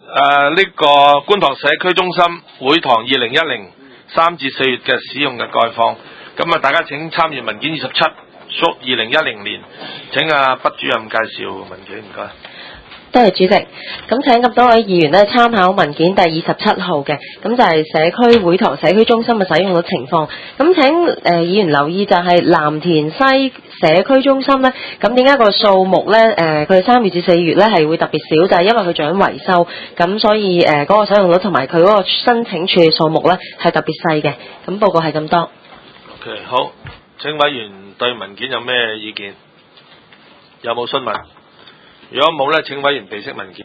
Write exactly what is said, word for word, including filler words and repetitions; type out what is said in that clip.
誒呢個觀塘社區中心會堂二零一零三至四月嘅使用嘅概況。咁啊，大家請參閱文件二十七，屬二零一零年。請阿畢主任介紹文件，唔該。 多謝主席，咁請咁多位議員呢參考文件第二十七號嘅，咁就係社區會堂社區中心嘅使用嘅情況。咁請誒、呃、議員留意就係藍田西社區中心呢，咁點解個數目呢？誒佢三月至四月呢係會特別少，就係、是、因為佢做緊維修，咁所以誒嗰、呃那個使用率同埋佢嗰個申請處理數目呢係特別細嘅。咁報告係咁多。 OK， 好，請委員對文件有咩意見？有冇詢問？如果冇呢，請委員備悉文件。